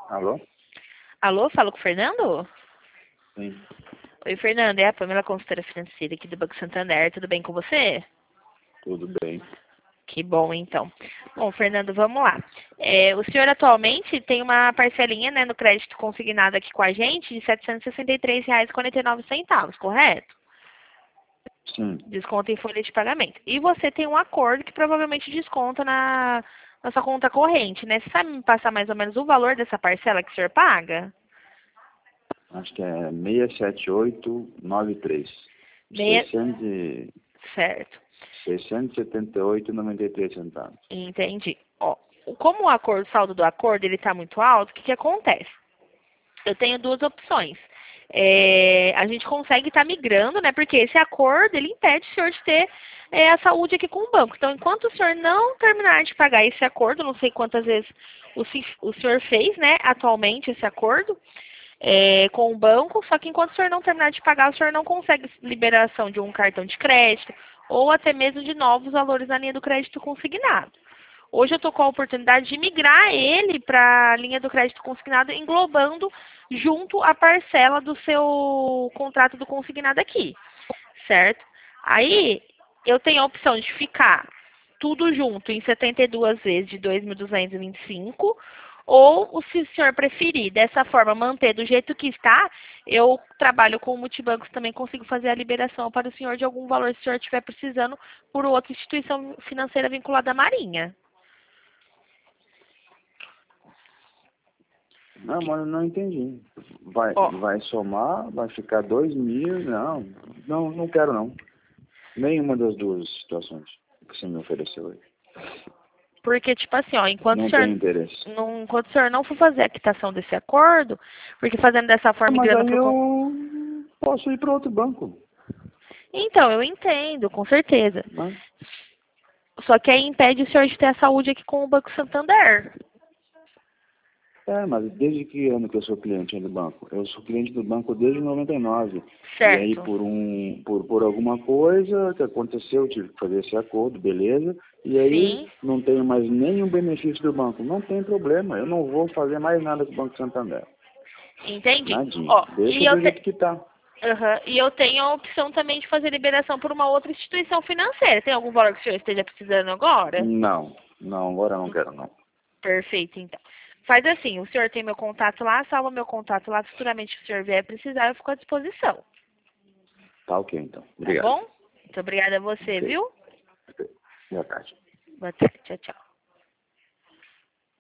Alô? Alô, falo com o Fernando? Sim, Oi, Fernando, é a Pamela, consultora financeira aqui do Banco Santander. Tudo bem com você? tudo bem. Que bom, então. Bom, Fernando, vamos lá. O senhor atualmente tem uma parcelinha, né, no crédito consignado aqui com a gente de R$ 763,49, correto? Sim. Desconto em folha de pagamento. E você tem um acordo que provavelmente desconta na sua conta corrente, né? Você sabe me passar mais ou menos o valor dessa parcela que o senhor paga? Acho que é 67893. Meia... 600, Certo. 678,93 centavos. Entendi. Ó, como o acordo, o saldo do acordo, ele está muito alto, o que acontece? Eu tenho duas opções. A gente consegue estar migrando, né? Porque esse acordo, ele impede o senhor de ter a saúde aqui com o banco. Então, enquanto o senhor não terminar de pagar esse acordo, não sei quantas vezes o senhor fez, né, atualmente esse acordo com o banco, só que enquanto o senhor não terminar de pagar, o senhor não consegue liberação de um cartão de crédito ou até mesmo de novos valores na linha do crédito consignado. Hoje eu estou com a oportunidade de migrar ele para a linha do crédito consignado, englobando junto a parcela do seu contrato do consignado aqui, certo? Aí eu tenho a opção de ficar tudo junto em 72 vezes de 2.225, ou se o senhor preferir dessa forma manter do jeito que está, eu trabalho com multibancos, também consigo fazer a liberação para o senhor de algum valor se o senhor estiver precisando por outra instituição financeira vinculada à Marinha. Não, mas eu não entendi. Vai, Ó, vai somar, vai ficar 2.000? Não quero não. Nenhuma das duas situações que você me ofereceu aí. porque, tipo assim, ó, Não tenho interesse. enquanto o senhor não for fazer a quitação desse acordo, porque fazendo dessa forma, Mas migrando aí para o... eu posso ir para outro banco, Então, eu entendo, com certeza. né? Só que aí impede o senhor de ter a saúde aqui com o Banco Santander. Mas desde que ano que eu sou cliente do banco? Eu sou cliente do banco desde 99. E aí, Certo. por alguma coisa que aconteceu, eu tive que fazer esse acordo, beleza. E aí, Sim, não tenho mais nenhum benefício do banco. Não tem problema, eu não vou fazer mais nada com o Banco Santander. entendi. Nadinha. Ó, Deixa do jeito que tá. e eu tenho a opção também de fazer liberação por uma outra instituição financeira. Tem algum valor que o senhor esteja precisando agora? Não, agora eu não quero não. Perfeito, então. Faz assim, o senhor tem meu contato lá, salva meu contato lá, futuramente se o senhor vier precisar, eu fico à disposição. Tá ok, então. Tá Obrigado. bom? Muito obrigada a você, Ok. viu? Boa tarde. Boa tarde, tchau, tchau.